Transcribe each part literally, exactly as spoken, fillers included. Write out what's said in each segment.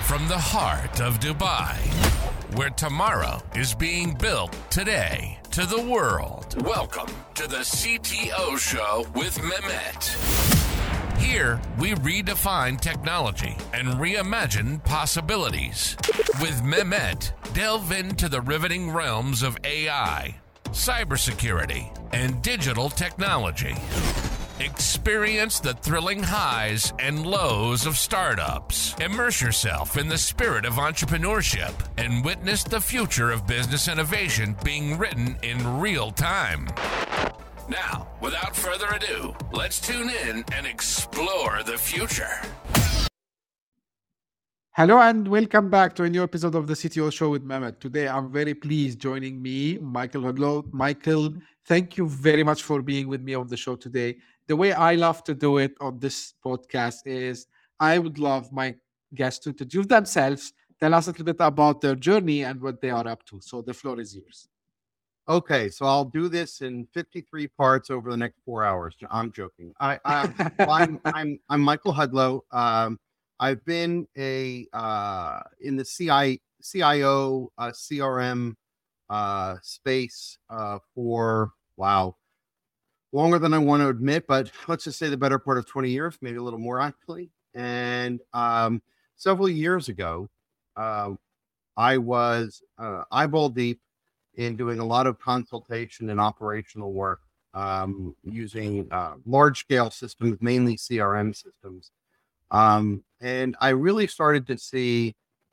from the heart of Dubai, where tomorrow is being built today, to the world. Welcome to the C T O Show with Mehmet. Here, we redefine technology and reimagine possibilities. With Mehmet, delve into the riveting realms of A I, cybersecurity, and digital technology. Experience the thrilling highs and lows of startups. Immerse yourself in the spirit of entrepreneurship and witness the future of business innovation being written in real time. Now, without further ado, let's tune in and explore the future. Hello and welcome back to a new episode of the C T O Show with Mehmet. Today, I'm very pleased joining me, Michael Hudlow. Michael, thank you very much for being with me on the show today. The way I love to do it on this podcast is I would love my guests to introduce themselves, tell us a little bit about their journey and what they are up to. So the floor is yours. Okay, so I'll do this in fifty-three parts over the next four hours. I'm joking. I, I well, I'm I'm I'm Michael Hudlow. Um, I've been a uh, in the C I, C I O uh, C R M uh, space uh, for wow. longer than I want to admit, but let's just say the better part of twenty years, maybe a little more actually. And um, several years ago, uh, I was uh, eyeball deep in doing a lot of consultation and operational work um, using uh, large scale systems, mainly C R M systems. Um, and I really started to see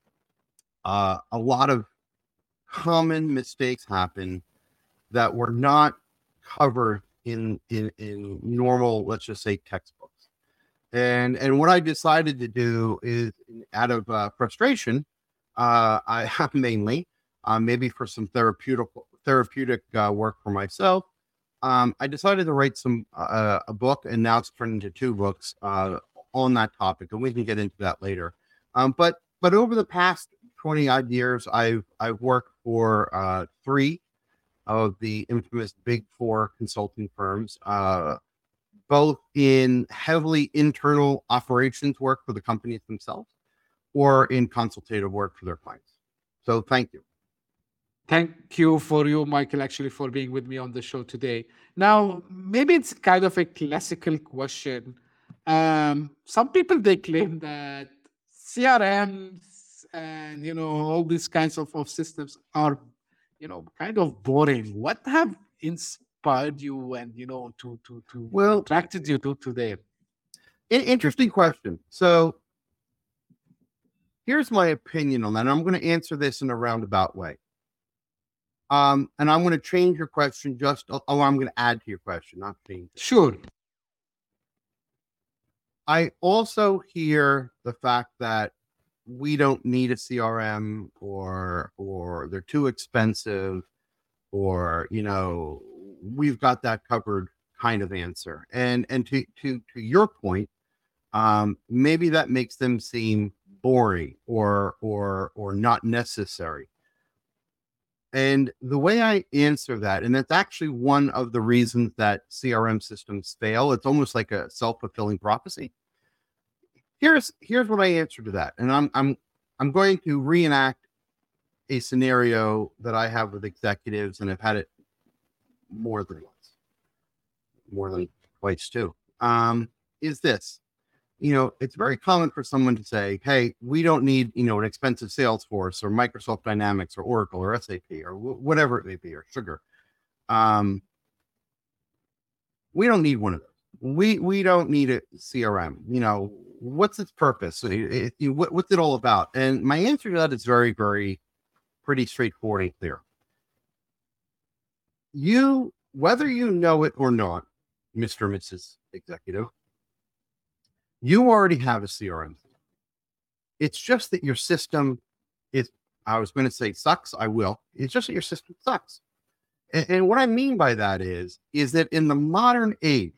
uh, a lot of common mistakes happen that were not covered in, in, in normal, let's just say, textbooks. And, and what I decided to do is, out of uh, frustration, uh, I have mainly, uh, maybe for some therapeutic, therapeutic uh, work for myself, um, I decided to write some, uh, a book, and now it's turned into two books uh, on that topic, and we can get into that later. Um, but, but over the past twenty odd years, I've, I've worked for uh, three of the infamous Big Four consulting firms, uh, both in heavily internal operations work for the companies themselves or in consultative work for their clients. So thank you. Thank you for you, Michael, actually, for being with me on the show today. Now, maybe it's kind of a classical question. Um, some people, they claim that C R Ms and, you know, all these kinds of, of systems are, you know, kind of boring. What have inspired you and, you know, to, to, to Well, attracted you to today? Interesting question. So here's my opinion on that. And I'm going to answer this in a roundabout way. Um, and I'm going to change your question just, oh, I'm going to add to your question, not change it. Sure. I also hear the fact that we don't need a C R M, or or they're too expensive, or, you know, we've got that covered kind of answer. And and to to to your point, um, maybe that makes them seem boring or or or not necessary. And the way I answer that, and it's actually one of the reasons that C R M systems fail, it's almost like a self-fulfilling prophecy. Here's here's what I answer to that. And I'm I'm I'm going to reenact a scenario that I have with executives, and I've had it more than once, more than twice too. Um, is this, you know, it's very common for someone to say, hey, we don't need, you know, an expensive Salesforce or Microsoft Dynamics or Oracle or S A P or w- whatever it may be, or Sugar. Um, we don't need one of those. We we don't need a C R M. You know, what's its purpose? It, it, what, what's it all about? And my answer to that is very, very pretty straightforward and clear. You, whether you know it or not, Mister and Missus Executive, you already have a C R M. It's just that your system is, I was going to say sucks. I will. It's just that your system sucks. And, and what I mean by that is, is that in the modern age,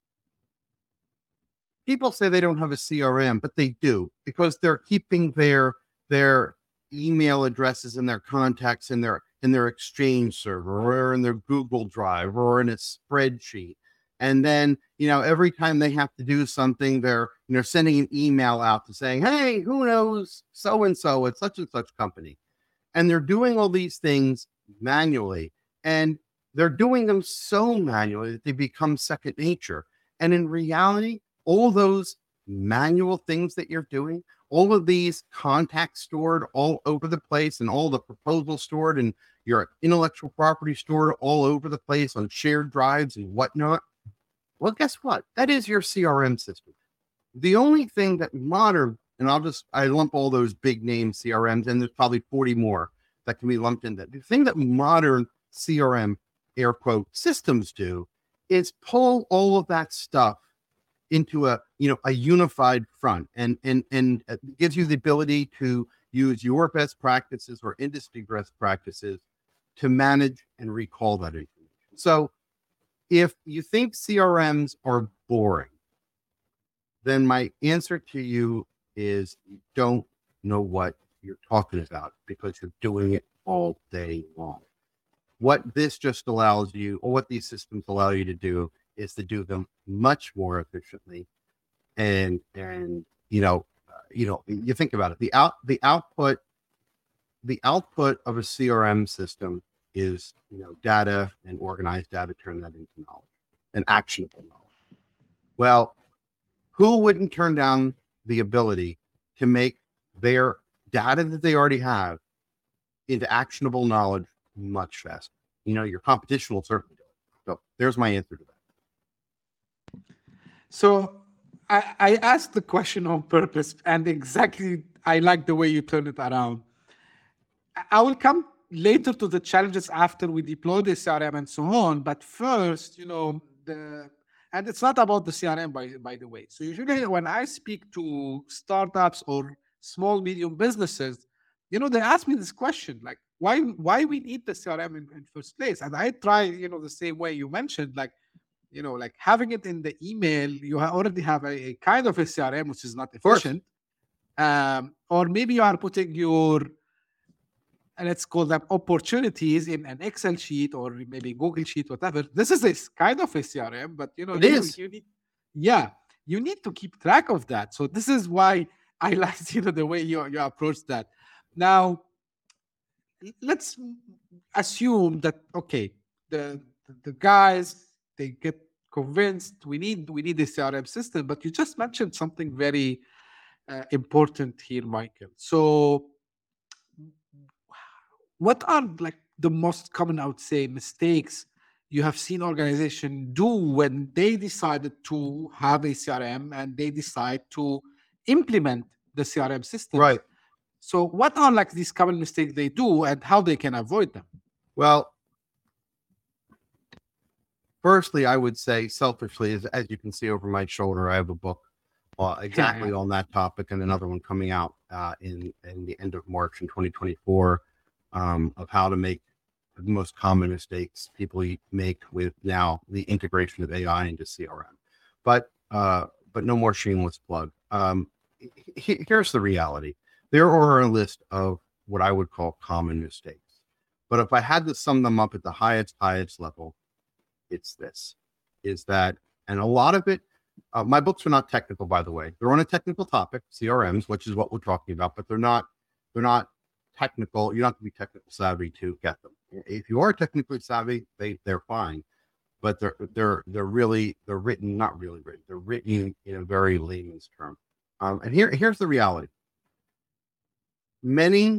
people say they don't have a C R M, but they do, because they're keeping their their email addresses and their contacts in their in their Exchange server or in their Google Drive or in a spreadsheet. And then, you know, every time they have to do something, they're, you know, sending an email out to saying, hey, who knows so-and-so at such and such company. And they're doing all these things manually. And they're doing them so manually that they become second nature. And in reality, all those manual things that you're doing, all of these contacts stored all over the place, and all the proposals stored, and your intellectual property stored all over the place on shared drives and whatnot. Well, guess what? That is your C R M system. The only thing that modern, and I'll just, I lump all those big name C R Ms, and there's probably forty more that can be lumped in that. The thing that modern C R M, air quote, systems do is pull all of that stuff into a, you know, a unified front, and, and, and it gives you the ability to use your best practices or industry best practices to manage and recall that information. So if you think C R Ms are boring, then my answer to you is you don't know what you're talking about, because you're doing it all day long. What this just allows you, or what these systems allow you to do, is to do them much more efficiently. And, and, you know, uh, you know, you think about it, the out, the output, the output of a C R M system is, you know, data, and organized data, turn that into knowledge, and actionable knowledge. Well, who wouldn't turn down the ability to make their data that they already have into actionable knowledge much faster? You know, your competition will certainly do it. So there's my answer to that. So I, I asked the question on purpose, and exactly, I like the way you turn it around. I will come later to the challenges after we deploy the C R M and so on. But first, you know, the and it's not about the C R M, by, by the way. So usually when I speak to startups or small, medium businesses, you know, they ask me this question, like, why why we need the C R M in, in first place? And I try, you know, the same way you mentioned, like, you know, like having it in the email, you ha- already have a, a kind of a C R M, which is not efficient. Um, or maybe you are putting your, and let's call them opportunities, in an Excel sheet or maybe Google sheet, whatever. This is a s- kind of a C R M, but you know, It you, is. you need, yeah, you need to keep track of that. So this is why I like, you know, the way you you approach that. Now, l- let's assume that okay, the the the guys, they get convinced we need we need a C R M system, but you just mentioned something very uh, important here, Michael. So what are like the most common, I would say, mistakes you have seen organization do when they decided to have a C R M and they decide to implement the C R M systems? Right. So what are like these common mistakes they do and how they can avoid them? Well, firstly, I would say selfishly, as, as you can see over my shoulder, I have a book uh, exactly yeah. on that topic, and another one coming out uh, in, in the end of March in twenty twenty-four, um, of how to make the most common mistakes people make with now the integration of A I into C R M. But uh, but no more shameless plug. Um, he- here's the reality. There are a list of what I would call common mistakes. But if I had to sum them up at the highest, highest level, it's this, is that, and a lot of it, uh, my books are not technical, by the way. They're on a technical topic, C R Ms, which is what we're talking about, but they're not, they're not technical. You don't have to be technical savvy to get them. If you are technically savvy, they, they're fine, but they're, they're, they're really, they're written, not really written, they're written in a very layman's term. Um, and here, here's the reality. Many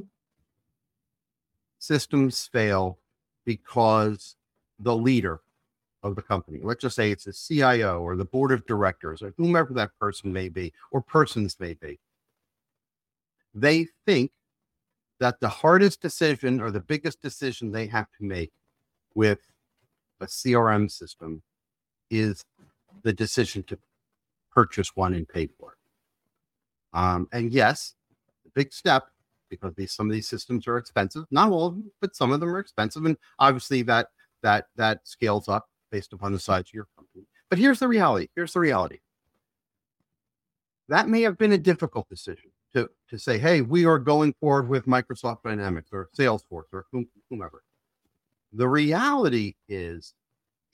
systems fail because the leader of the company, let's just say it's the C I O or the board of directors or whomever that person may be, or persons may be, they think that the hardest decision or the biggest decision they have to make with a C R M system is the decision to purchase one and pay for it. Um, and yes, the big step, because these, some of these systems are expensive, not all of them, but some of them are expensive. And obviously that, that, that scales up based upon the size of your company. But here's the reality. Here's the reality. That may have been a difficult decision to, to say, hey, we are going forward with Microsoft Dynamics or Salesforce or whomever. The reality is,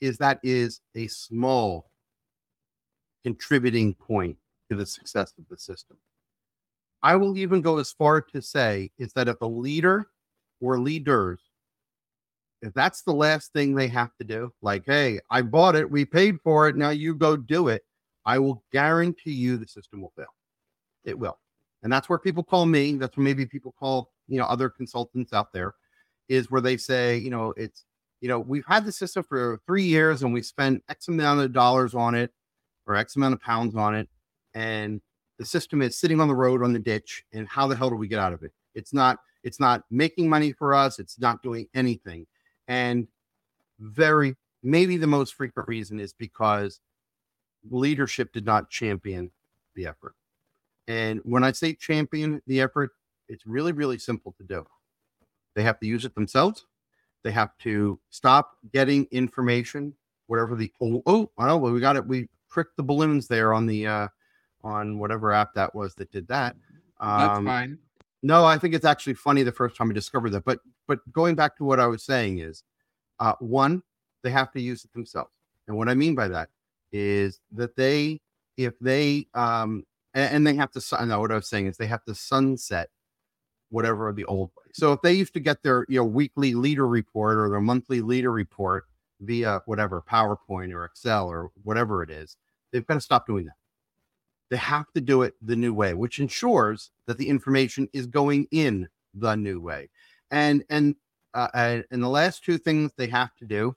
is that is a small contributing point to the success of the system. I will even go as far to say is that if a leader or leaders, if that's the last thing they have to do, like, hey, I bought it, we paid for it, now you go do it, I will guarantee you the system will fail. It will. And that's where people call me. That's where maybe people call, you know, other consultants out there, is where they say, you know, it's, you know, we've had the system for three years and we spent X amount of dollars on it or X amount of pounds on it. And the system is sitting on the road on the ditch. And how the hell do we get out of it? It's not, it's not making money for us. It's not doing anything. And very, maybe the most frequent reason is because leadership did not champion the effort. And when I say champion the effort, it's really, really simple to do. They have to use it themselves. They have to stop getting information, whatever the, oh, oh, oh well, we got it. We tricked the balloons there on the, uh, on whatever app that was that did that. Um, That's fine. No, I think it's actually funny the first time I discovered that. But but going back to what I was saying is, uh, one, they have to use it themselves. And what I mean by that is that they, if they, um, and, and they have to, no, what I was saying is they have to sunset whatever the old way. So if they used to get their, you know, weekly leader report or their monthly leader report via whatever, PowerPoint or Excel or whatever it is, they've got to stop doing that. They have to do it the new way, which ensures that the information is going in the new way. And and uh, and, and the last two things they have to do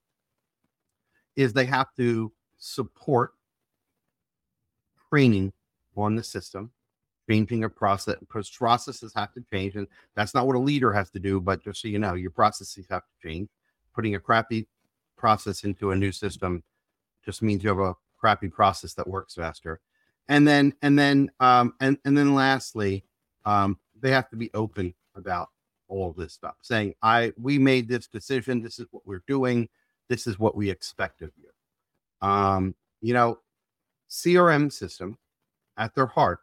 is they have to support training on the system, changing a process, because processes have to change. And that's not what a leader has to do, but just so you know, your processes have to change. Putting a crappy process into a new system just means you have a crappy process that works faster. And then, and then, um, and, and then lastly, um, they have to be open about all of this stuff, saying, I, we made this decision. This is what we're doing. This is what we expect of you. Um, you know, C R M system at their heart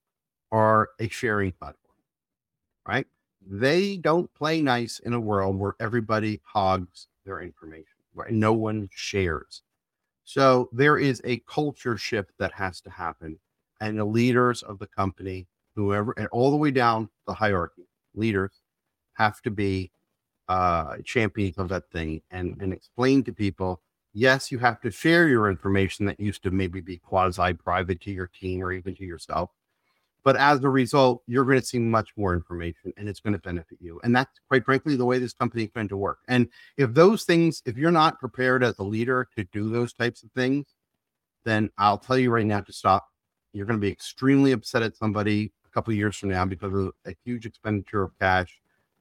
are a sharing platform, right? They don't play nice in a world where everybody hogs their information, where no one shares. So there is a culture shift that has to happen. And the leaders of the company, whoever, and all the way down the hierarchy, leaders have to be uh, champions of that thing and, and explain to people, yes, you have to share your information that used to maybe be quasi-private to your team or even to yourself. But as a result, you're going to see much more information and it's going to benefit you. And that's quite frankly the way this company is going to work. And if those things, if you're not prepared as a leader to do those types of things, then I'll tell you right now to stop. You're going to be extremely upset at somebody a couple of years from now because of a huge expenditure of cash,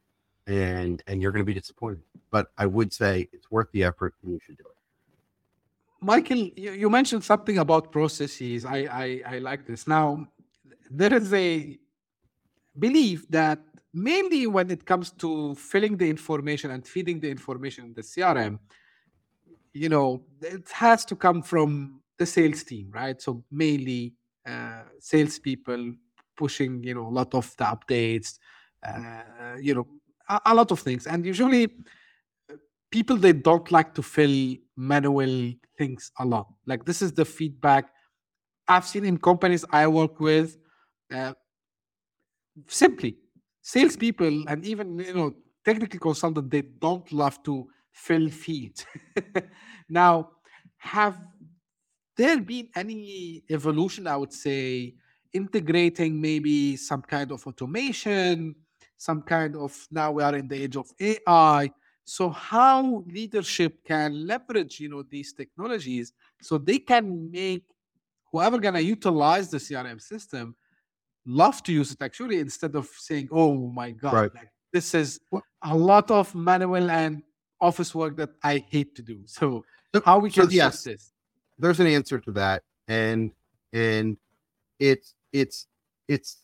and and you're going to be disappointed. But I would say it's worth the effort and you should do it. Michael, you, you mentioned something about processes. I, I, I like this. Now, there is a belief that mainly when it comes to filling the information and feeding the information in the C R M, you know, it has to come from the sales team, right? So mainly uh, salespeople pushing, you know, a lot of the updates, uh, you know, a, a lot of things. And usually people, they don't like to fill manual things a lot. Like this is the feedback I've seen in companies I work with. Uh, simply salespeople and even, you know, technical consultants, they don't love to fill fields. Now, have there been any evolution, I would say, integrating maybe some kind of automation, some kind of, now we are in the age of A I. So how leadership can leverage, you know, these technologies so they can make whoever gonna utilize the C R M system love to use it actually, instead of saying, oh my God, Right. like this is a lot of manual and office work that I hate to do. So, So- how we so can yes. shift this? There's an answer to that, and and it's it's it's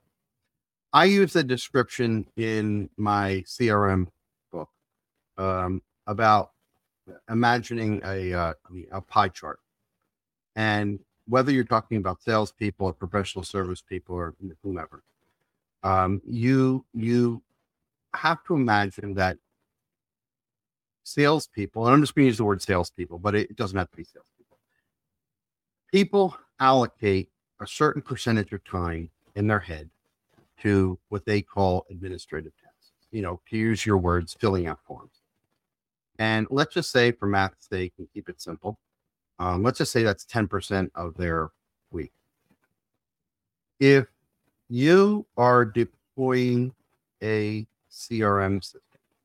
I use a description in my C R M book um, about imagining a uh, a pie chart, and whether you're talking about salespeople or professional service people or whomever, um, you you have to imagine that salespeople, and I'm just going to use the word salespeople, but it doesn't have to be salespeople. People allocate a certain percentage of time in their head to what they call administrative tasks, you know, to use your words, filling out forms. And let's just say, for math's sake, and keep it simple, um, let's just say that's ten percent of their week. If you are deploying a C R M system,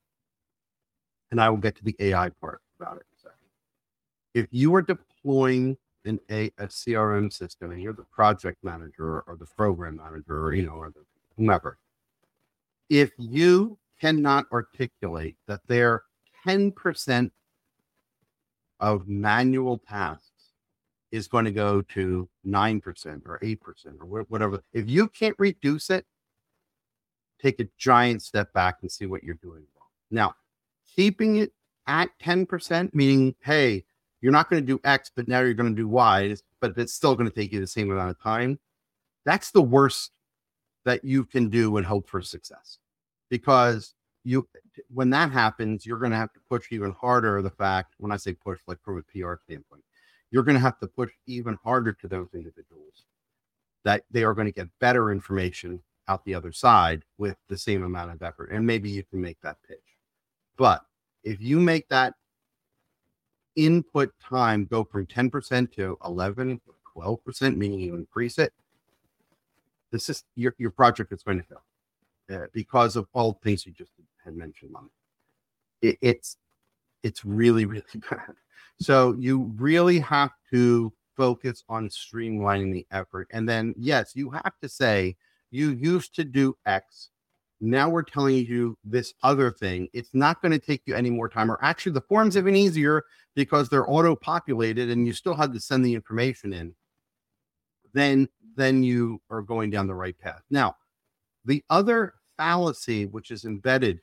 and I will get to the A I part about it in a second. If you are deploying an a, a C R M system and you're the project manager or the program manager, or, you know, or the whomever, if you cannot articulate that they're ten percent of manual tasks is going to go to nine percent or eight percent or whatever, if you can't reduce it, take a giant step back and see what you're doing wrong. Now, keeping it at ten percent, meaning, hey, you're not going to do X, but now you're going to do Y, but it's still going to take you the same amount of time. That's the worst that you can do and hope for success. Because you, when that happens, you're going to have to push even harder the fact, when I say push, like from a P R standpoint, you're going to have to push even harder to those individuals that they are going to get better information out the other side with the same amount of effort. And maybe you can make that pitch. But if you make that input time go from ten percent to eleven, twelve percent, meaning you increase it, this is your, your project is going to fail uh, because of all the things you just had mentioned, Mom. It, it's, it's really, really bad. So you really have to focus on streamlining the effort. And then, yes, you have to say, you used to do X. Now we're telling you this other thing. It's not going to take you any more time, or actually the form's even easier because they're auto-populated and you still have to send the information in. Then, then you are going down the right path. Now, the other fallacy which is embedded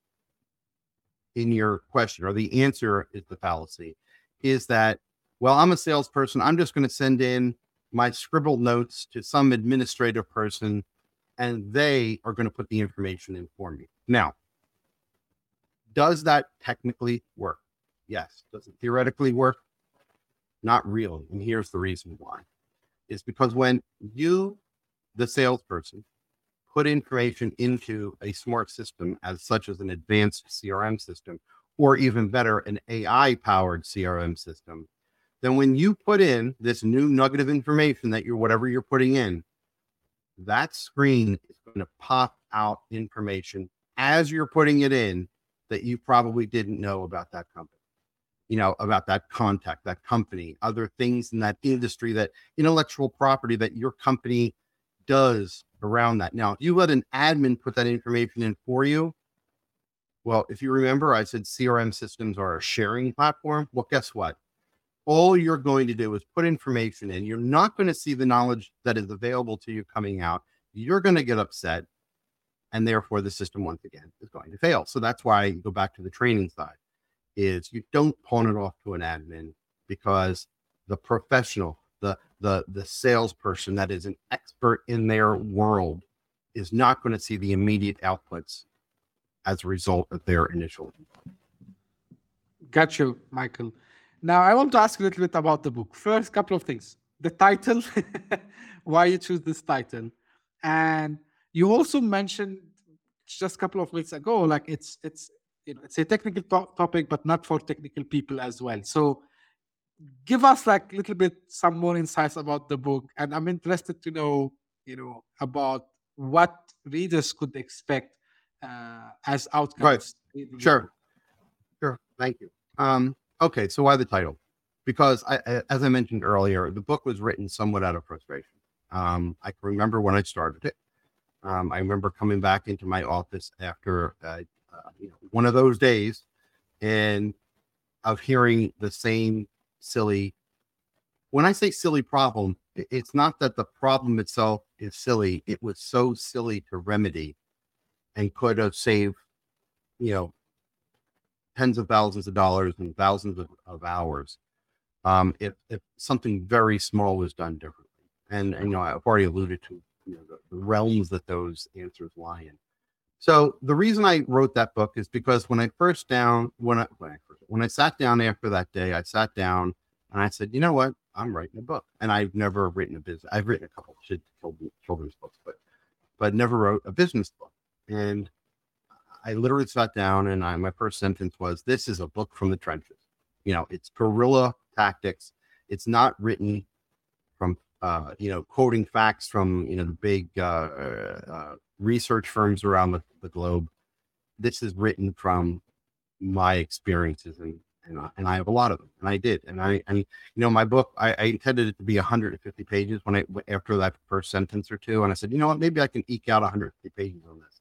in your question, or the answer is the fallacy, is that, well, I'm a salesperson. I'm just going to send in my scribbled notes to some administrative person and they are going to put the information in for me. Now, does that technically work? Yes. Does it theoretically work? Not really. And here's the reason why. It's because when you, the salesperson, put information into a smart system as such as an advanced C R M system, or even better, an A I-powered C R M system, then when you put in this new nugget of information that you're, whatever you're putting in, that screen is going to pop out information as you're putting it in that you probably didn't know about that company, you know, about that contact, that company, other things in that industry, that intellectual property that your company does around that. Now, if you let an admin put that information in for you, well, if you remember, I said C R M systems are a sharing platform. Well, guess what? All you're going to do is put information in. You're not going to see the knowledge that is available to you coming out. You're going to get upset. And therefore, the system, once again, is going to fail. So that's why you go back to the training side, is you don't pawn it off to an admin, because the professional, the, the, the salesperson that is an expert in their world is not going to see the immediate outputs as a result of their initial input. Got you, Michael. Now, I want to ask a little bit about the book. First, couple of things. The title, why you choose this title. And you also mentioned just a couple of weeks ago, like it's it's you know, it's a technical to- topic, but not for technical people as well. So give us like a little bit some more insights about the book. And I'm interested to know, you know, about what readers could expect uh, as outcomes. Right. Sure. Sure. Thank you. Um, Okay, so why the title? Because I, I, as I mentioned earlier, the book was written somewhat out of frustration. Um, I can remember when I started it. Um, I remember coming back into my office after uh, uh, you know, one of those days, and of hearing the same silly. When I say silly problem, it, it's not that the problem itself is silly. It was so silly to remedy, and could have saved, you know, tens of thousands of dollars and thousands of, of hours um, if, if something very small was done differently. And, and you know, I've already alluded to, you know, the, the realms that those answers lie in. So the reason I wrote that book is because when I first down when I when I first, when I sat down after that day, I sat down and I said, you know what, I'm writing a book, and I've never written a business. I've written a couple of children, children's books, but but never wrote a business book. And I literally sat down, and I, my first sentence was, "This is a book from the trenches. You know, it's guerrilla tactics. It's not written from uh, you know quoting facts from you know the big uh, uh, research firms around the, the globe. This is written from my experiences, and and, uh, and I have a lot of them, and I did. And I and you know my book, I, I intended it to be one hundred fifty pages when I after that first sentence or two, and I said, you know what, maybe I can eke out one hundred fifty pages on this.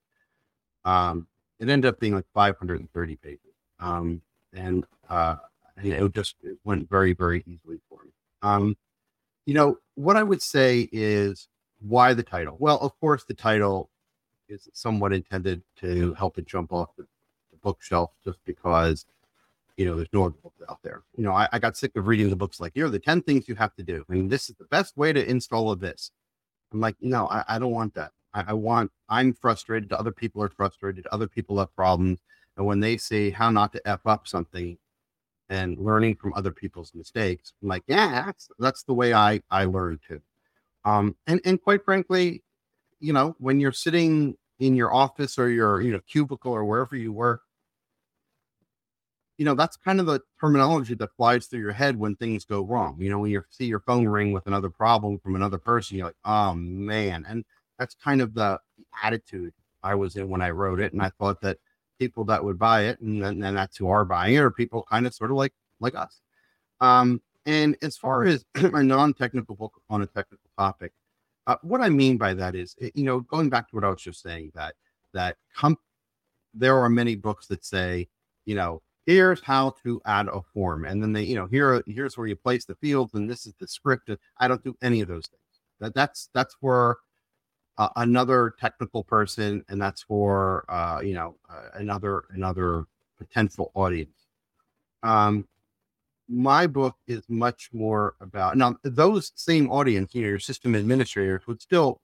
Um, it ended up being like five hundred thirty pages, um, and uh, and it just it went very very easily for me. Um, you know what I would say is, why the title? Well, of course, the title is somewhat intended to help it jump off the, the bookshelf, just because you know there's no other books out there. You know, I, I got sick of reading the books like, here are the ten things you have to do, and this is the best way to install a this. I'm like, no, I, I don't want that. I, I want. I'm frustrated. Other people are frustrated. Other people have problems, and when they say how not to f up something, and learning from other people's mistakes, I'm like, yeah, that's that's the way I I learn too. Um, and and quite frankly, you know, when you're sitting in your office or your, you know, cubicle or wherever you work, you know, that's kind of the terminology that flies through your head when things go wrong. You know, when you see your phone ring with another problem from another person, you're like, oh man. And that's kind of the attitude I was in when I wrote it. And I thought that people that would buy it, and then and that's who are buying it, are people kind of sort of like, like us. Um, and as far as a non-technical book on a technical topic, Uh, what I mean by that is, you know, going back to what I was just saying, that that com- there are many books that say, you know, here's how to add a form, and then they, you know, here here's where you place the fields, and this is the script. I don't do any of those things. That that's that's for uh, another technical person, and that's for uh, you know uh, another another potential audience. Um, my book is much more about, now those same audience, you know, your system administrators would still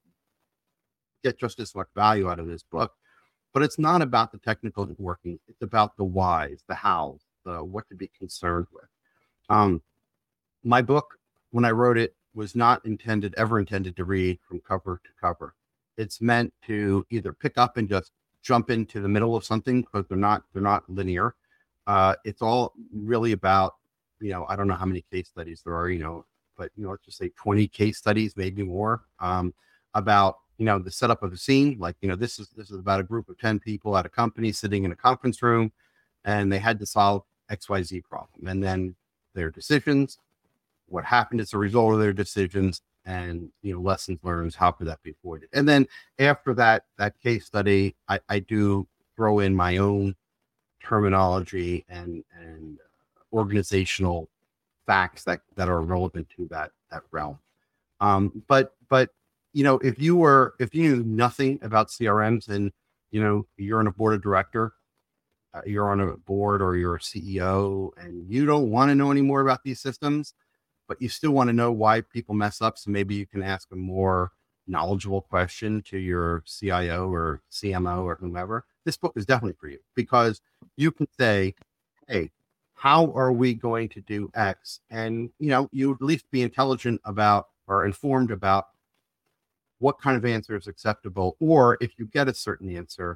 get just as much value out of this book, but it's not about the technical working. It's about the whys, the hows, the what to be concerned with. Um, my book, when I wrote it, was not intended, ever intended to read from cover to cover. It's meant to either pick up and just jump into the middle of something, because they're not, they're not linear. Uh, it's all really about, you know, I don't know how many case studies there are, you know, but, you know, let's just say twenty case studies, maybe more, um, about, you know, the setup of the scene. Like, you know, this is, this is about a group of ten people at a company sitting in a conference room, and they had to solve X Y Z problem. And then their decisions, what happened as a result of their decisions, and, you know, lessons learned, how could that be avoided? And then after that, that case study, I, I do throw in my own terminology and, and, organizational facts that, that are relevant to that, that realm. Um, but, but, you know, if you were, if you knew nothing about C R Ms, and, you know, you're on a board of director, uh, you're on a board, or you're a C E O, and you don't want to know any more about these systems, but you still want to know why people mess up. So maybe you can ask a more knowledgeable question to your C I O or C M O or whomever. This book is definitely for you, because you can say, hey, how are we going to do X? And, you know, you at least be intelligent about, or informed about, what kind of answer is acceptable. Or if you get a certain answer,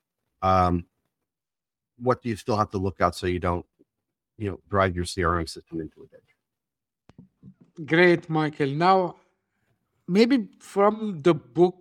um, what do you still have to look out so you don't, you know, drive your C R M system into a ditch? Great, Michael. Now, maybe from the book,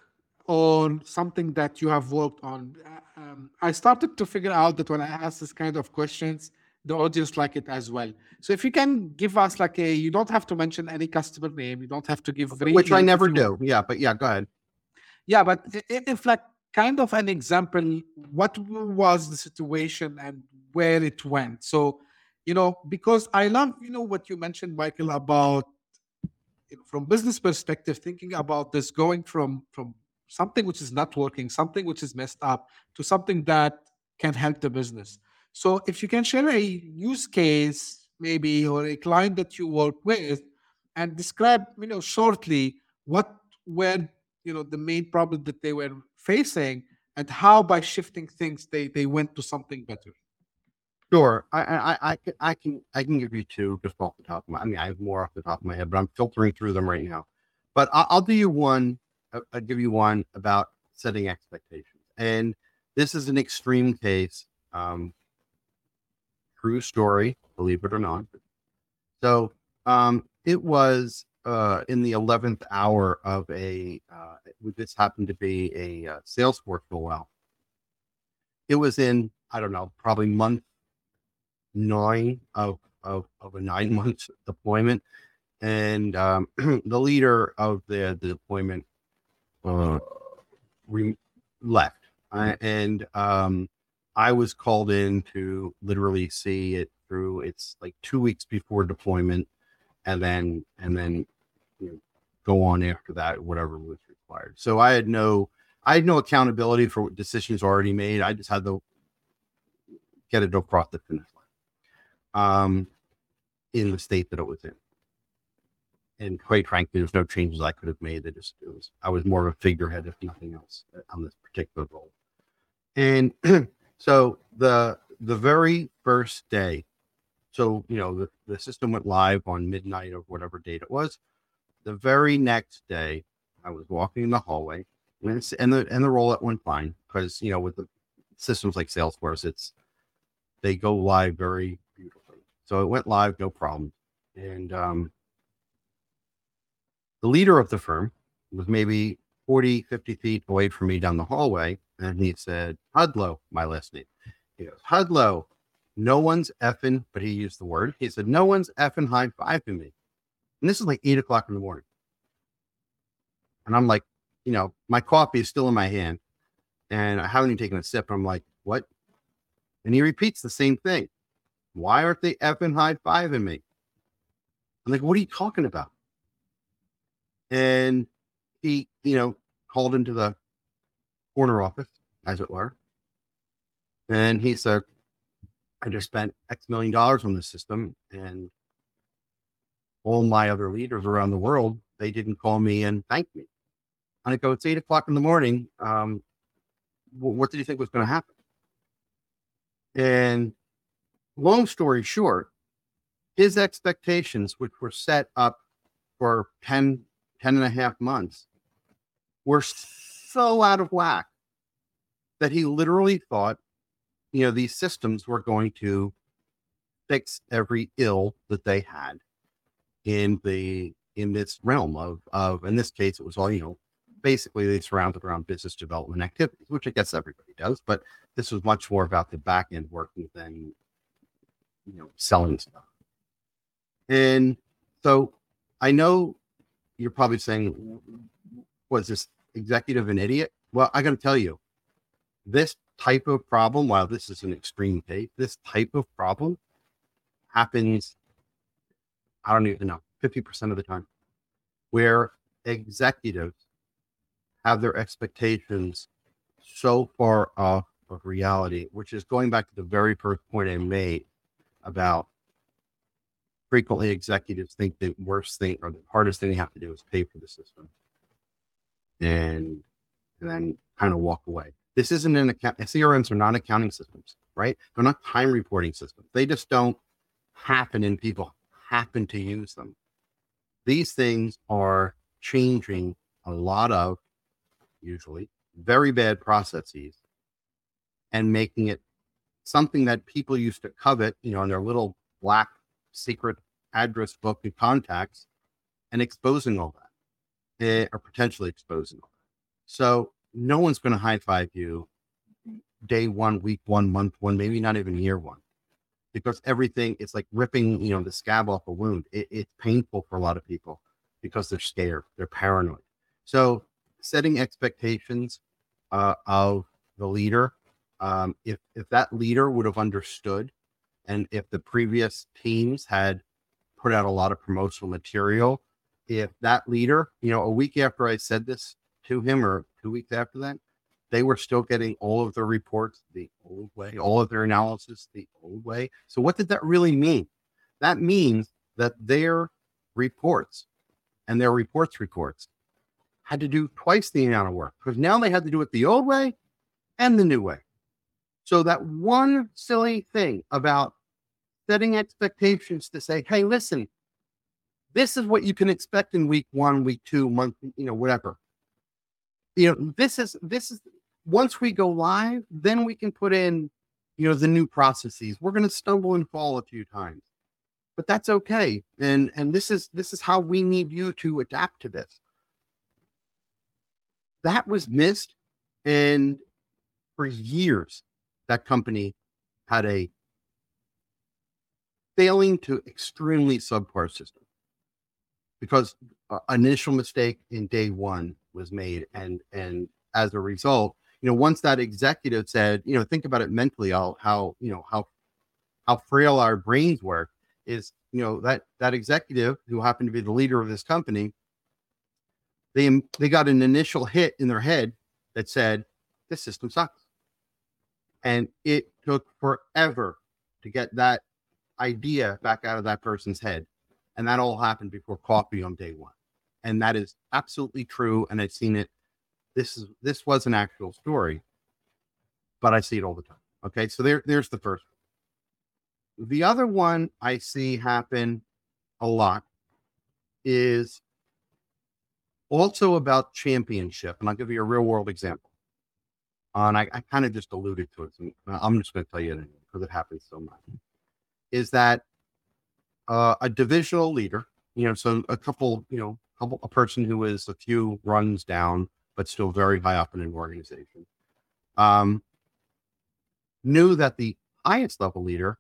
on something that you have worked on, uh, um, I started to figure out that when I ask this kind of questions, the audience like it as well. So if you can give us like a, you don't have to mention any customer name, you don't have to give very, Which I if never you- do. Yeah, but yeah, go ahead. Yeah, but i- i- if like kind of an example, what was the situation and where it went? So, you know, because I love, you know, what you mentioned, Michael, about, you know, from business perspective, thinking about this, going from from something which is not working, something which is messed up, to something that can help the business. So if you can share a use case, maybe, or a client that you work with, and describe, you know, shortly what were, you know, the main problem that they were facing, and how by shifting things they they went to something better? Sure. I, I, I, can, I can, I can give you two just off the top of my. I mean, I have more off the top of my head, but I'm filtering through them right now. But I'll, I'll do you one. I'll give you one about setting expectations, and this is an extreme case. Um, true story, believe it or not. So, um, it was uh in the eleventh hour of a. Uh, this happened to be a uh, Salesforce rollout. It was in I don't know, probably month nine of, of, of a nine month deployment. And um, the leader of the, the deployment uh, re- left. I, and um, I was called in to literally see it through. It's like two weeks before deployment, and then and then you know, go on after that, whatever was required. So I had no I had no accountability for decisions already made. I just had to get it across the finish line. Um, in the state that it was in. And quite frankly, there's no changes I could have made. It just, it was, I was more of a figurehead, if nothing else, on this particular role. And so the the very first day, so, you know, the, the system went live on midnight of whatever date it was. The very next day, I was walking in the hallway, and, it's, and the and the rollout went fine, because, you know, with the systems like Salesforce, it's they go live very beautifully. So it went live, no problem. And um, the leader of the firm was maybe forty, fifty feet away from me down the hallway. And he said, Hudlow, my last name. He goes, Hudlow, no one's effing, but he used the word. He said, no one's effing high-fiving me. And this is like eight o'clock in the morning. And I'm like, you know, my coffee is still in my hand. And I haven't even taken a sip. I'm like, what? And he repeats the same thing. Why aren't they effing high-fiving me? I'm like, what are you talking about? And he, you know, called into the corner office, as it were. And he said, I just spent X million dollars on this system, and all my other leaders around the world, they didn't call me and thank me. And I go, it's eight o'clock in the morning. Um, what did you think was going to happen? And long story short, his expectations, which were set up for ten, ten and a half months, were so out of whack that he literally thought, you know, these systems were going to fix every ill that they had in the, in this realm of, of, in this case, it was all, you know, basically they surrounded around business development activities, which I guess everybody does, but this was much more about the back end working than, you know, selling stuff. And so I know you're probably saying, was this executive an idiot? Well, I got to tell you, this type of problem, while this is an extreme case, this type of problem happens, I don't even know, fifty percent of the time, where executives have their expectations so far off of reality, which is going back to the very first point I made about frequently executives think the worst thing or the hardest thing they have to do is pay for the system and, and then kind of walk away. This isn't an account. C R Ms are not accounting systems, right? They're not time reporting systems. They just don't happen and people happen to use them. These things are changing a lot of, usually, very bad processes and making it something that people used to covet, you know, in their little black secret address book and contacts, and exposing all that, eh, or potentially exposing all that. So no one's going to high five you day one, week one, month one, maybe not even year one, because everything, it's like ripping, you know, the scab off a wound. It, it's painful for a lot of people because they're scared, they're paranoid. So setting expectations uh, of the leader, um, if if that leader would have understood, and if the previous teams had put out a lot of promotional material, if that leader, you know, a week after I said this to him, or two weeks after that, they were still getting all of their reports the old way, all of their analysis the old way. So what did that really mean? That means that their reports and their reports reports had to do twice the amount of work, because now they had to do it the old way and the new way. So that one silly thing about setting expectations to say, hey, listen, this is what you can expect in week one, week two, month, you know, whatever. You know, this is, this is, once we go live, then we can put in, you know, the new processes. We're going to stumble and fall a few times, but that's okay. And, and this is, this is how we need you to adapt to this. That was missed. And for years, that company had a failing to extremely subpar system because uh, initial mistake in day one was made. And, and as a result, you know, once that executive said, you know, think about it mentally, how, how, you know, how, how frail our brains work is, you know, that, that executive who happened to be the leader of this company, they, they got an initial hit in their head that said, this system sucks. And it took forever to get that idea back out of that person's head. And that all happened before coffee on day one. And that is absolutely true. And I've seen it. This is, this was an actual story, but I see it all the time. Okay. So there, there's the first one. The other one I see happen a lot is also about championship. And I'll give you a real world example. Uh, and I, I kind of just alluded to it. So I'm just going to tell you it because it happens so much. Is that uh, a divisional leader, you know, so a couple, you know, couple, a person who is a few runs down, but still very high up in an organization, um, knew that the highest level leader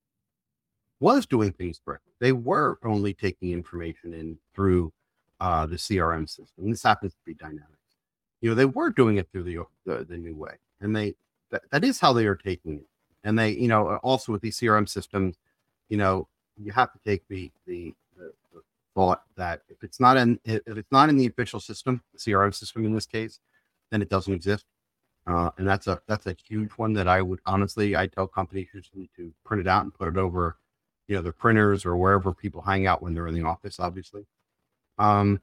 was doing things correctly. They were only taking information in through uh, the C R M system. This happens to be Dynamics. You know, they were doing it through the the, the new way, and they that, that is how they are taking it. And they, you know, also with these C R M systems, you know, you have to take the the, the, the thought that if it's not in if it's not in the official system, the C R M system in this case, then it doesn't exist. Uh, and that's a that's a huge one that I would honestly I tell companies you just need to print it out and put it over, you know, their printers or wherever people hang out when they're in the office, obviously. Um,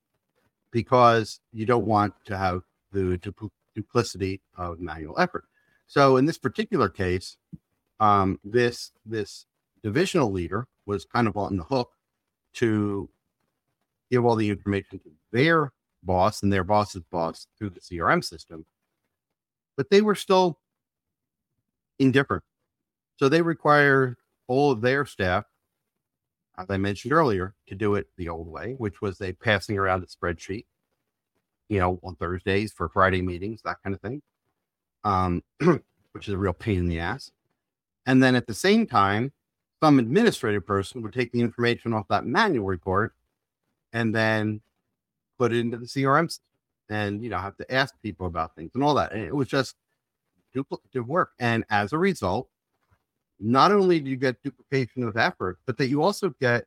because you don't want to have the du- duplicity of manual effort. So in this particular case, um, this this divisional leader was kind of on the hook to give all the information to their boss and their boss's boss through the C R M system, but they were still indifferent. So they require all of their staff, as I mentioned earlier, to do it the old way, which was they passing around a spreadsheet, you know, on Thursdays for Friday meetings, that kind of thing, um, which is a real pain in the ass. And then at the same time, some administrative person would take the information off that manual report and then put it into the C R M system and, you know, have to ask people about things and all that. And it was just duplicative work. And as a result, not only do you get duplication of effort, but that you also get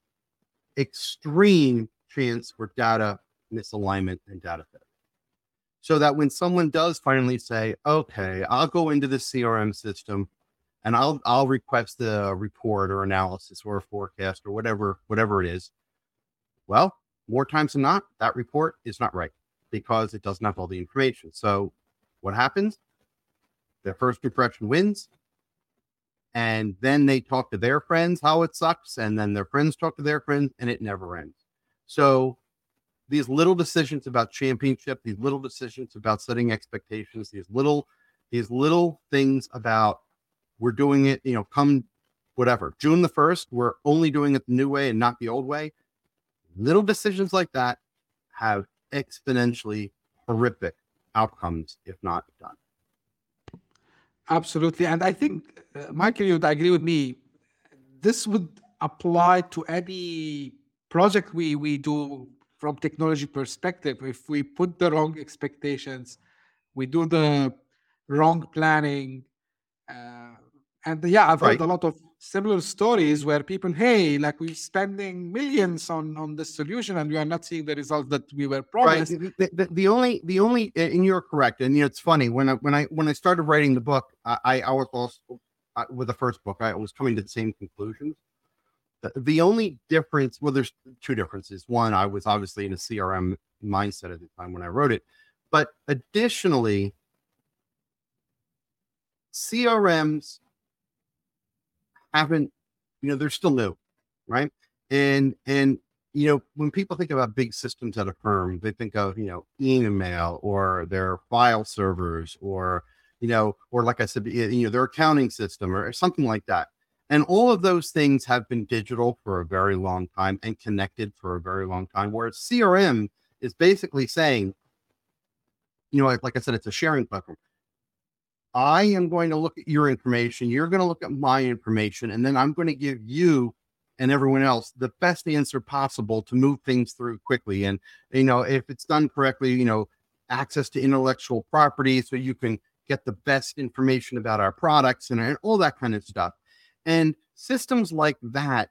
extreme chance for data misalignment and data failure. So that when someone does finally say, okay, I'll go into the C R M system and I'll I'll request a report or analysis or a forecast or whatever, whatever it is. Well, more times than not, that report is not right because it doesn't have all the information. So what happens? Their first impression wins. And then they talk to their friends how it sucks. And then their friends talk to their friends and it never ends. So these little decisions about championship, these little decisions about setting expectations, these little, these little things about we're doing it, you know, come whatever, June the first, we're only doing it the new way and not the old way. Little decisions like that have exponentially horrific outcomes if not done. Absolutely. And I think, uh, Michael, you would agree with me. This would apply to any project we, we do from technology perspective. If we put the wrong expectations, we do the wrong planning. Uh, and yeah, I've Right. heard a lot of similar stories where people, hey, like we're spending millions on, on this solution and we are not seeing the results that we were Right. promised. The, the, the only, the only, and you're correct. And you know, it's funny when I, when I, when I started writing the book, I, I, I was also uh, with the first book, I was coming to the same conclusions. The, the only difference, well, there's two differences. One, I was obviously in a C R M mindset at the time when I wrote it, but additionally, C R Ms haven't, you know, they're still new, right? And and you know, when people think about big systems at a firm, they think of, you know, email or their file servers or, you know, or like I said, you know, their accounting system or something like that. And all of those things have been digital for a very long time and connected for a very long time. Whereas C R M is basically saying, you know, like, like I said, it's a sharing platform. I am going to look at your information. You're going to look at my information. And then I'm going to give you and everyone else the best answer possible to move things through quickly. And, you know, if it's done correctly, you know, access to intellectual property so you can get the best information about our products and, and all that kind of stuff. And systems like that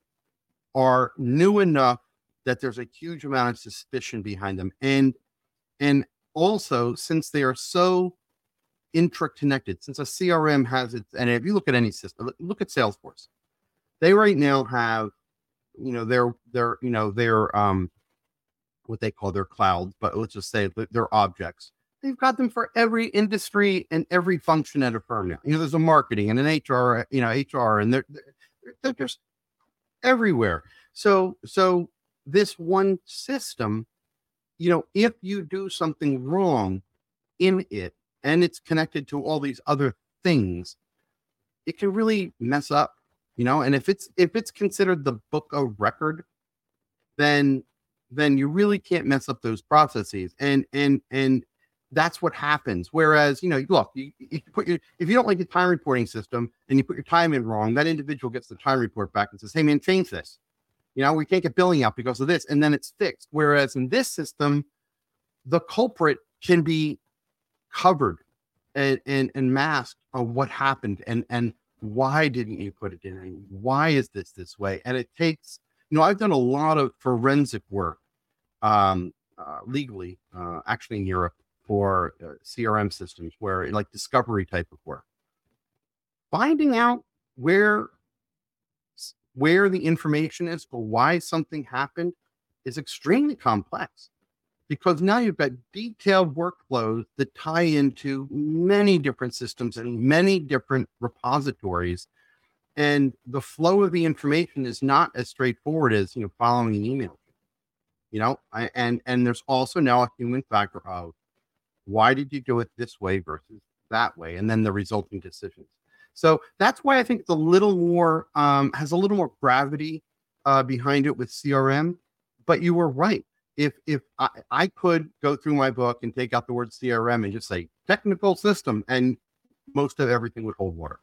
are new enough that there's a huge amount of suspicion behind them. And, and also, since they are so interconnected, since a C R M has its, and if you look at any system, look at Salesforce. They right now have, you know, their, their, you know, their, um, what they call their clouds, but let's just say their objects. They've got them for every industry and every function at a firm now. You know, there's a marketing and an H R, you know, H R, and they're, they're, they're just everywhere. So, so this one system, you know, if you do something wrong in it and it's connected to all these other things, it can really mess up. You know, and if it's if it's considered the book of record, then then you really can't mess up those processes. And and and that's what happens. Whereas, you know, look, you, you put your if you don't like the time reporting system and you put your time in wrong, that individual gets the time report back and says, "Hey man, change this. You know, we can't get billing out because of this," and then it's fixed. Whereas in this system, the culprit can be covered and and, and masked on what happened and and. Why didn't you put it in? And why is this this way? And it takes, you know, I've done a lot of forensic work um, uh, legally, uh, actually in Europe for uh, C R M systems where like discovery type of work. Finding out where, where the information is or why something happened is extremely complex. Because now you've got detailed workflows that tie into many different systems and many different repositories. And the flow of the information is not as straightforward as, you know, following an email. You know, I, and, and there's also now a human factor of why did you do it this way versus that way? And then the resulting decisions. So that's why I think it's a little more, um, has a little more gravity uh, behind it with C R M. But you were right. If if I, I could go through my book and take out the word C R M and just say technical system, and most of everything would hold water.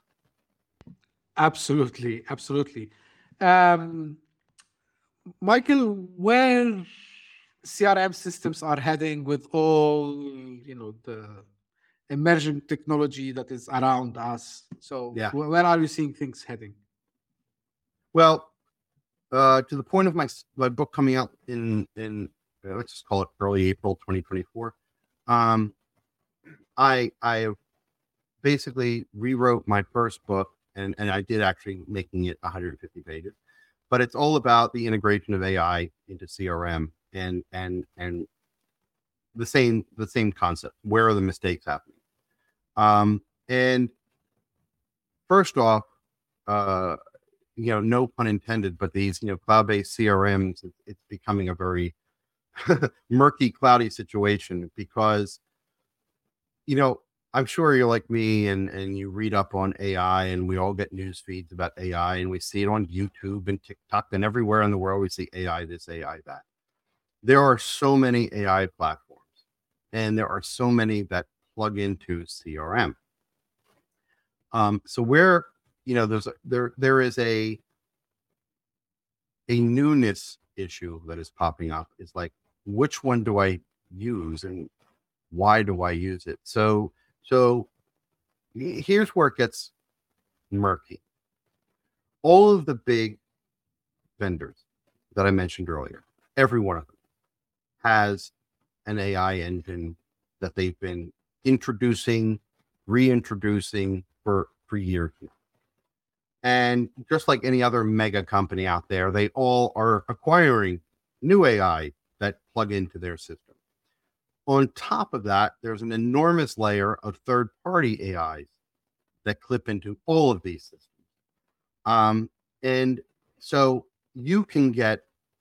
Absolutely, absolutely. Um, Michael, where C R M systems are heading with all, you know, the emerging technology that is around us. So Yeah. where are you seeing things heading? Well, uh, to the point of my my book coming out in in uh, let's just call it early April twenty twenty-four. Um, I I basically rewrote my first book, and and I did actually making it one hundred fifty pages, but it's all about the integration of A I into C R M and and and the same the same concept. Where are the mistakes happening? Um, and first off, uh, you know, no pun intended, but these, you know, cloud-based C R Ms, it's, it's becoming a very murky, cloudy situation because, you know, I'm sure you're like me and, and you read up on A I and we all get news feeds about A I and we see it on YouTube and TikTok and everywhere in the world we see A I this, A I that. There are so many A I platforms and there are so many that plug into C R M. Um, so where, you know, there's a, there there is a a newness issue that is popping up. It's like, which one do I use and why do I use it? So so here's where it gets murky. All of the big vendors that I mentioned earlier, every one of them has an A I engine that they've been introducing, reintroducing for, for years now. And just like any other mega company out there, they all are acquiring new A I that plug into their system. On top of that, there's an enormous layer of third-party A Is that clip into all of these systems. Um, and so you can get,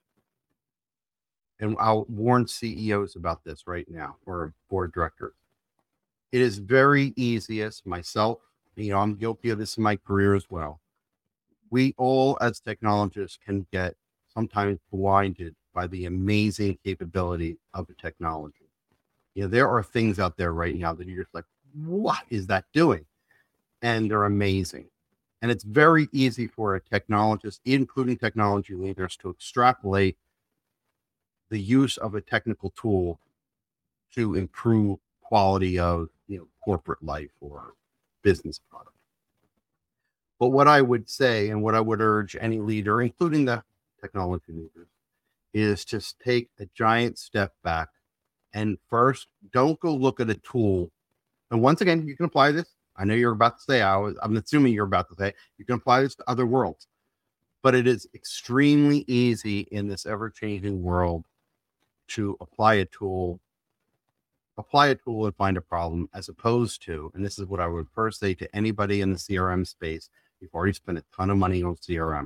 and I'll warn C E Os about this right now, or board directors. It is very easy, as myself, you know, I'm guilty of this in my career as well. We all, as technologists, can get sometimes blinded by the amazing capability of the technology. You know, there are things out there right now that you're just like, what is that doing? And they're amazing. And it's very easy for a technologist, including technology leaders, to extrapolate the use of a technical tool to improve quality of, you know, corporate life or business product. But what I would say, and what I would urge any leader, including the technology leaders, is just take a giant step back and first, don't go look at a tool. And once again, you can apply this. I know you're about to say, I was, I'm assuming you're about to say, you can apply this to other worlds. But it is extremely easy in this ever-changing world to apply a tool, apply a tool and find a problem, as opposed to, and this is what I would first say to anybody in the C R M space, you've already spent a ton of money on C R M.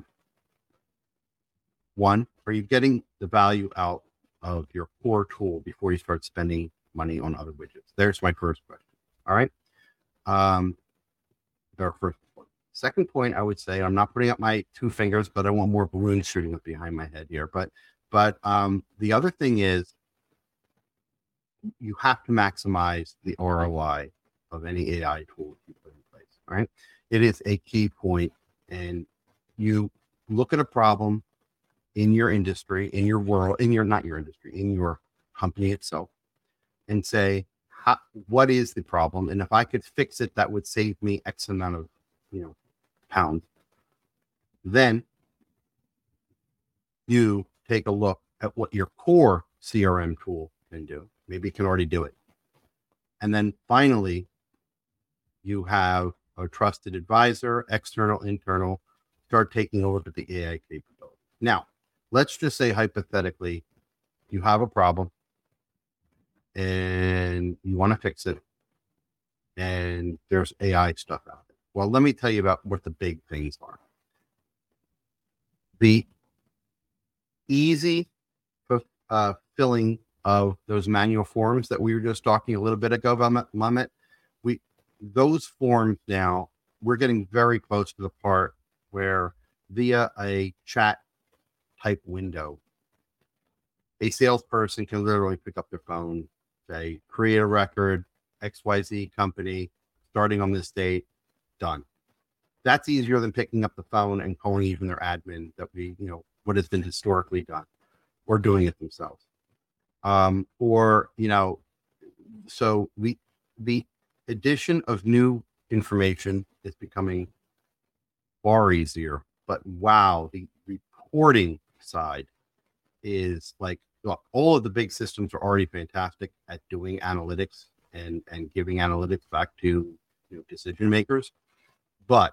One, are you getting the value out of your core tool before you start spending money on other widgets? There's my first question. All right. Um, our first point. Second point, I would say, I'm not putting up my two fingers, but I want more balloons shooting up behind my head here. But, but um, the other thing is, you have to maximize the R O I of any A I tool you put in place. All right. It is a key point, and you look at a problem in your industry, in your world, in your, not your industry, in your company itself, and say, how, what is the problem? And if I could fix it, that would save me X amount of, you know, pounds. Then you take a look at what your core C R M tool can do. Maybe it can already do it. And then finally, you have a trusted advisor, external, internal, start taking a look at the A I capability. Now, let's just say hypothetically, you have a problem and you want to fix it, and there's A I stuff out there. Well, let me tell you about what the big things are. The easy uh, filling of those manual forms that we were just talking a little bit ago about, Mehmet, we those forms now, we're getting very close to the part where via a chat type window, a salesperson can literally pick up their phone, say, create a record, X Y Z company, starting on this date, done. That's easier than picking up the phone and calling even their admin, that we, you know, what has been historically done, or doing it themselves. Um, or, you know, so we, the addition of new information is becoming far easier, but wow, the reporting side is like, well, all of the big systems are already fantastic at doing analytics and, and giving analytics back to, you know, decision makers. But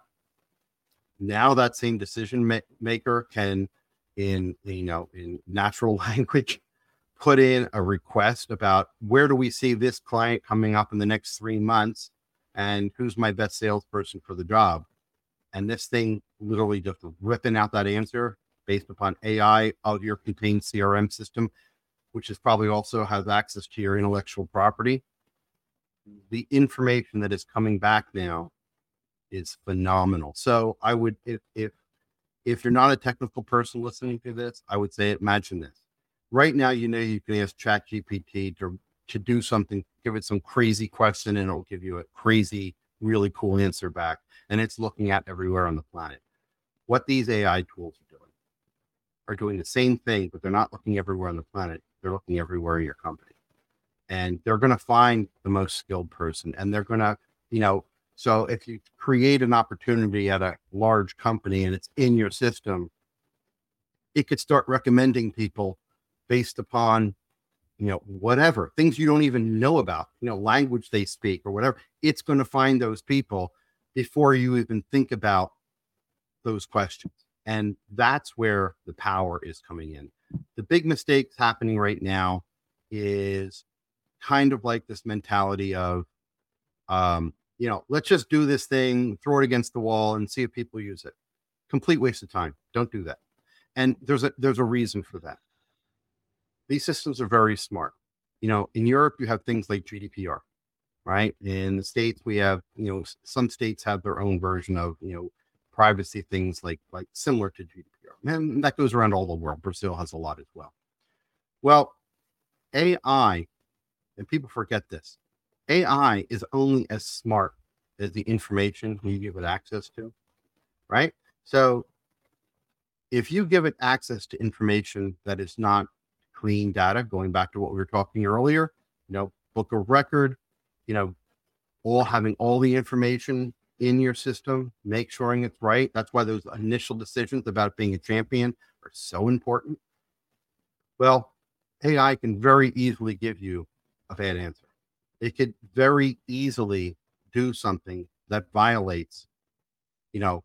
now that same decision ma- maker can, in, you know, in natural language, put in a request about where do we see this client coming up in the next three months and who's my best salesperson for the job. And this thing literally just ripping out that answer based upon A I of your contained C R M system, which is probably also has access to your intellectual property. The information that is coming back now is phenomenal. So I would, if, if, if you're not a technical person listening to this, I would say, imagine this. Right now, you know, you can ask ChatGPT to, to do something, give it some crazy question, and it'll give you a crazy, really cool answer back. And it's looking at everywhere on the planet. What these A I tools are doing are doing the same thing, but they're not looking everywhere on the planet. They're looking everywhere in your company. And they're going to find the most skilled person. And they're going to, you know, so if you create an opportunity at a large company and it's in your system, it could start recommending people based upon, you know, whatever, things you don't even know about, you know, language they speak or whatever. It's going to find those people before you even think about those questions. And that's where the power is coming in. The big mistakes happening right now is kind of like this mentality of, um, you know, let's just do this thing, throw it against the wall and see if people use it. Complete waste of time. Don't do that. And there's a there's a reason for that. These systems are very smart. You know, in Europe, you have things like G D P R, right? In the States, we have, you know, some states have their own version of, you know, privacy things like like similar to G D P R. And that goes around all the world. Brazil has a lot as well. Well, A I, and people forget this, A I is only as smart as the information you give it access to, right? So if you give it access to information that is not clean data, going back to what we were talking earlier, you know, book of record, you know, all having all the information in your system, make sure it's right. That's why those initial decisions about being a champion are so important. Well, A I can very easily give you a bad answer. It could very easily do something that violates, you know,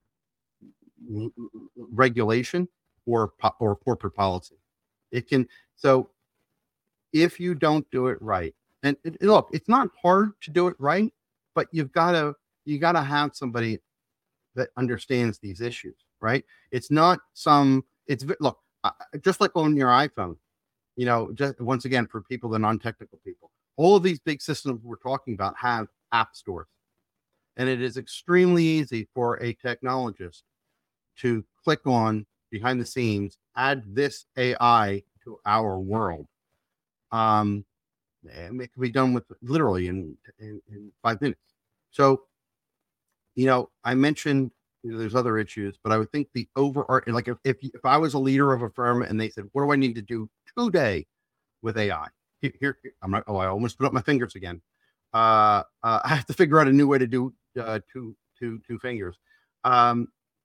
regulation or or corporate policy. It can. So if you don't do it right, and it, look, it's not hard to do it right, but you've got to you got to have somebody that understands these issues, right? It's not some. It's look, just like on your iPhone, you know. Just once again, for people, the non-technical people, all of these big systems we're talking about have app stores, and it is extremely easy for a technologist to click on behind the scenes, add this A I to our world. Um, and it can be done with literally in, in, in five minutes. So, you know, I mentioned, you know, there's other issues, but I would think the overarching, like if, if, if I was a leader of a firm and they said, what do I need to do today with A I? Here, here I'm not, oh, I almost put up my fingers again. Uh, uh, I have to figure out a new way to do uh, two, two, two fingers. Um,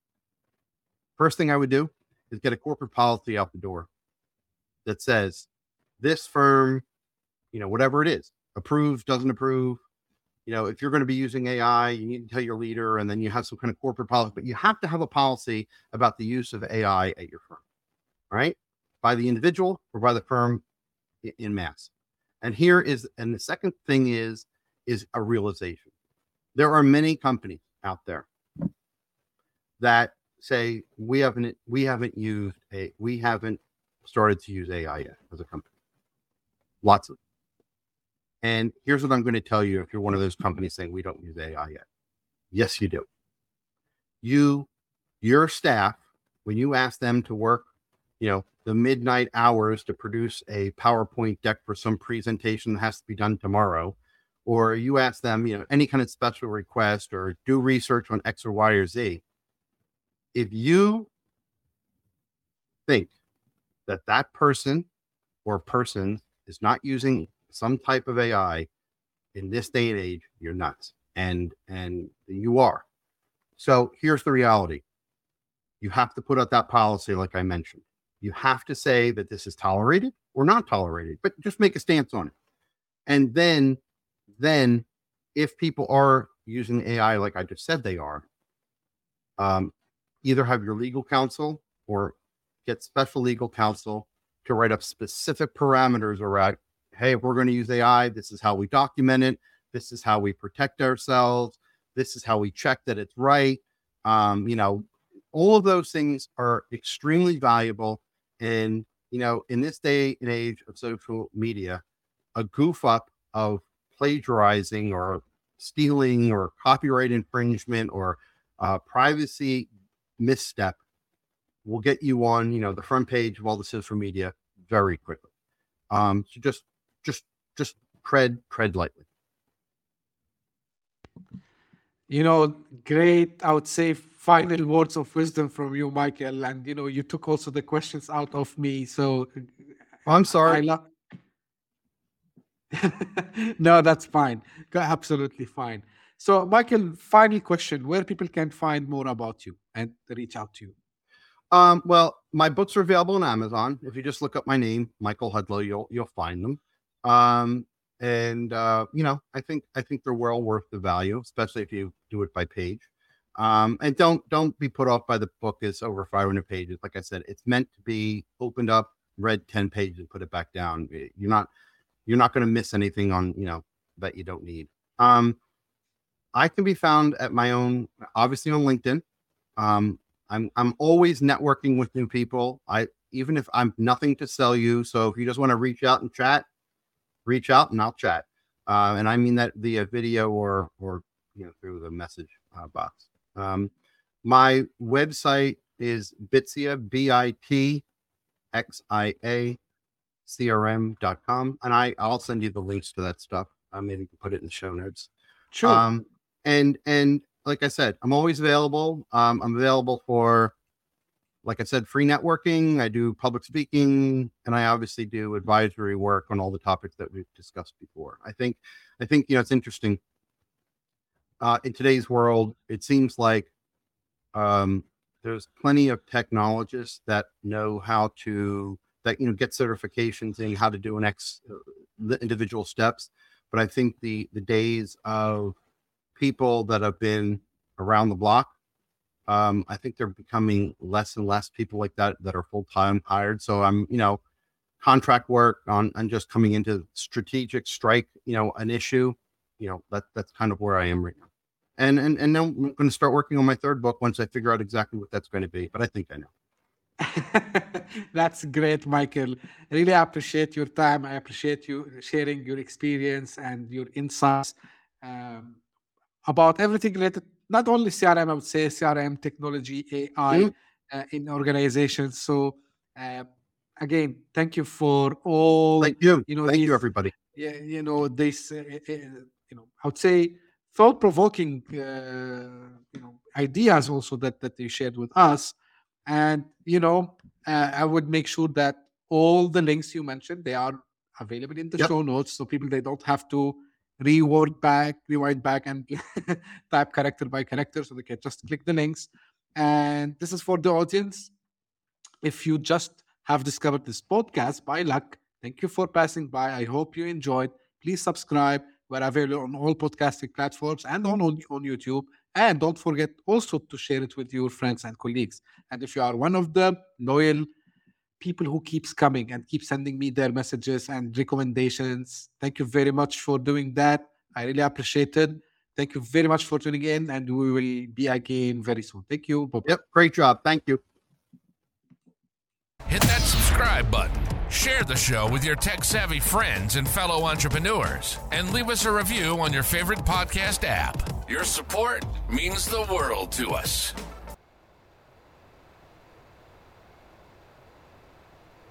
First thing I would do is get a corporate policy out the door that says this firm, you know, whatever it is, approves, doesn't approve. You know, if you're going to be using A I, you need to tell your leader, and then you have some kind of corporate policy, but you have to have a policy about the use of A I at your firm, right? By the individual or by the firm in mass. And here is, and the second thing is, is a realization. There are many companies out there that say we haven't we haven't used a we haven't started to use A I yet as a company. Lots of them. And here's what I'm going to tell you if you're one of those companies saying we don't use A I yet. Yes, you do. You, your staff, when you ask them to work, you know, the midnight hours to produce a PowerPoint deck for some presentation that has to be done tomorrow, or you ask them, you know, any kind of special request or do research on X or Y or Z. If you think that that person or persons is not using some type of A I in this day and age, you're nuts. And and you are. So here's the reality. You have to put out that policy like I mentioned. You have to say that this is tolerated or not tolerated, but just make a stance on it. And then, then if people are using A I like I just said they are, um, either have your legal counsel or get special legal counsel to write up specific parameters around, hey, if we're going to use A I, this is how we document it. This is how we protect ourselves. This is how we check that it's right. Um, you know, all of those things are extremely valuable. And, you know, in this day and age of social media, a goof up of plagiarizing or stealing or copyright infringement or uh, privacy misstep will get you on, you know, the front page of all the social media very quickly. Um, so just, just, just tread, tread lightly. You know, great, I would say, final words of wisdom from you, Michael. And, you know, you took also the questions out of me. So I'm sorry. I lo- no, that's fine. Absolutely fine. So, Michael, final question, where people can find more about you and reach out to you? Um, well, my books are available on Amazon. If you just look up my name, Michael Hudlow, you'll you'll find them. Um, and uh, you know, I think I think they're well worth the value, especially if you do it by page. Um, and don't don't be put off by the book is over five hundred pages. Like I said, it's meant to be opened up, read ten pages, and put it back down. You're not you're not going to miss anything on, you know, that you don't need. Um, I can be found at my own, obviously on LinkedIn. Um, I'm I'm always networking with new people. I even if I'm nothing to sell you. So if you just want to reach out and chat, reach out and I'll chat. Uh, and I mean that via video or or you know through the message uh, box. Um, my website is Bitxia, B I T X I A C R M dot com, and I I'll send you the links to that stuff. Uh, maybe you can put it in the show notes. Sure. Um, and and like I said, I'm always available. Um, I'm available for, like I said, free networking. I do public speaking, and I obviously do advisory work on all the topics that we've discussed before. I think, I think you know, it's interesting. Uh, in today's world, it seems like um, there's plenty of technologists that know how to that you know get certifications in how to do an X uh, the individual steps. But I think the the days of people that have been around the block, um, I think they're becoming less and less people like that that are full time hired. So I'm, you know, contract work on and just coming into strategic strike, you know, an issue, you know, that that's kind of where I am right now. And and and now I'm going to start working on my third book once I figure out exactly what that's going to be. But I think I know. That's great, Michael. Really appreciate your time. I appreciate you sharing your experience and your insights um, about everything related, not only C R M, I would say C R M, technology, A I Mhm. uh, in organizations. So uh, again, thank you for all, Thank you. you know, Thank these, you, everybody. yeah, you know, this, uh, uh, you know, I would say thought-provoking, uh, you know, ideas also that that you shared with us. And you know, uh, I would make sure that all the links you mentioned, they are available in the Yep. show notes, so people they don't have to rewind back, rewind back, and type character by character, so they can just click the links. And this is for the audience. If you just have discovered this podcast by luck, thank you for passing by. I hope you enjoyed. Please subscribe. We're available on all podcasting platforms and on, on, on YouTube. And don't forget also to share it with your friends and colleagues. And if you are one of the loyal people who keeps coming and keep sending me their messages and recommendations, thank you very much for doing that. I really appreciate it. Thank you very much for tuning in, and we will be again very soon. Thank you. Bye-bye. Yep. Great job. Thank you. Hit that subscribe button, share the show with your tech-savvy friends and fellow entrepreneurs, and leave us a review on your favorite podcast app. Your support means the world to us.